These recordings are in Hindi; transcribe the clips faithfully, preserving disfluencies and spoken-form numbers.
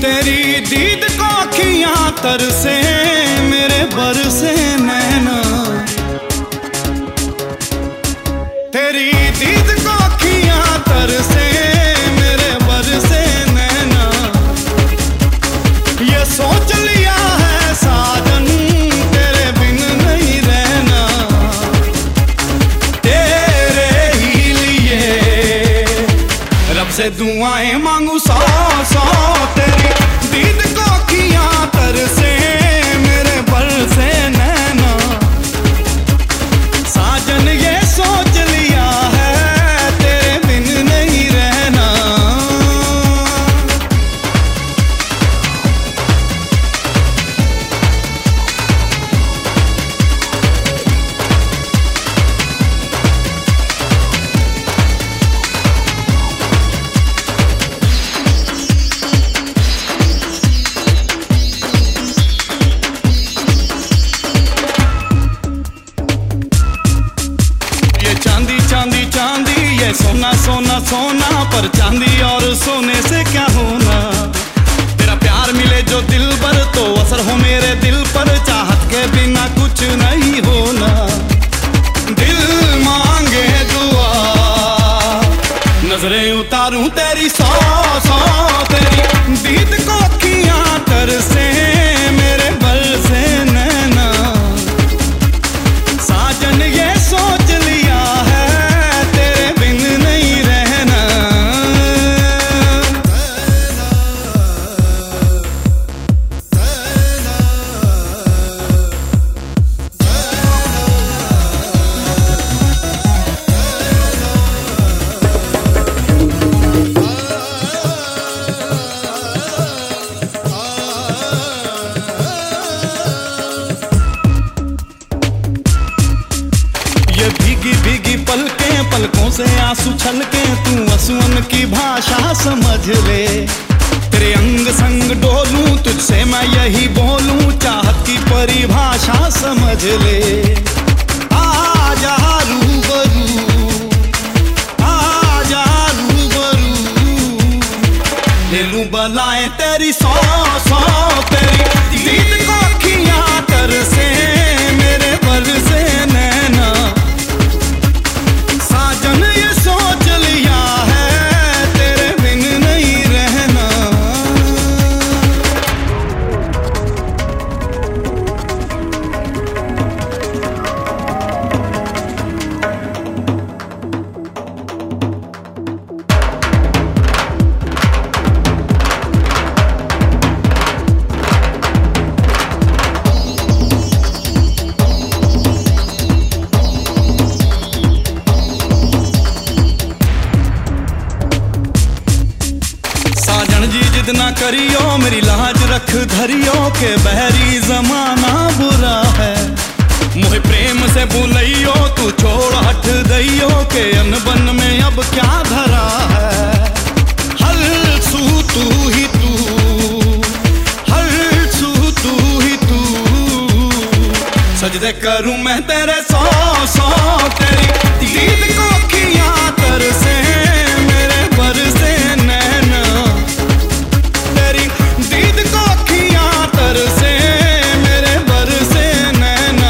तेरी दीद को अखियां तरसे मेरे बरसे नैना, तेरी दीद को अखियां तरसे मेरे बरसे नैना। ये सोच लिया है साजन तेरे बिन नहीं रहना, तेरे ही लिए रब से दुआएं मांगू सौ सौ। तेरी दीद को अखियां तरसे मेरे बरसे नैना, साजन ये सोच लिया है तेरे बिन नहीं रहना। चांदी चांदी चांदी ये सोना सोना सोना, पर चांदी और सोने से क्या होना। तेरा प्यार मिले जो दिल पर तो असर हो मेरे दिल पर, चाहत के बिना कुछ नहीं होना। दिल मांगे दुआ नजरें उतारूं तेरी सौ सौ, तेरी दीद को अखियां तरसे मेरे बरसे नैना, साजन ये सोच लिया है तेरे बिन नहीं रहना। ये भीगी भीगी पलकें पलकों से आंसू छलके, तू आंसुओं की भाषा समझ ले। तेरे अंग संग डोलूं तुझसे मैं यही बोलूं, चाहत की परिभाषा समझ ले। आजा रूबरू आजा रूबरू, ले लूं बलाएं तेरी सौ सौ। तेरी दीद को अखियां तरसे मेरे बरसे नैना, साजन ये सोच लिया है तेरे बिन नहीं रहना। साजन जी जिद ना करियो मेरी लाज रख धरियो, के बहरी जमाना बुरा है। मोहे प्रेम से भूलियो तू छोड़ हट दइयो, के अनबन में अब क्या धरा है। हर सू तू ही तू, हर सू तू ही तू, सजदे करूं मैं तेरे सौ सौ। तेरी दीद को अखियां तरसे मेरे बरसे नैना, तेरी दीद को अखियां तरसे मेरे बरसे नैना,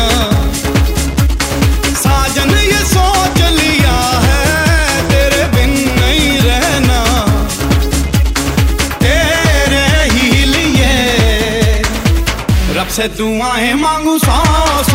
साजन ये सोच लिया है तेरे बिन नहीं रहना, तेरे ही लिए रब से दुआएं मांगू सौ सौ।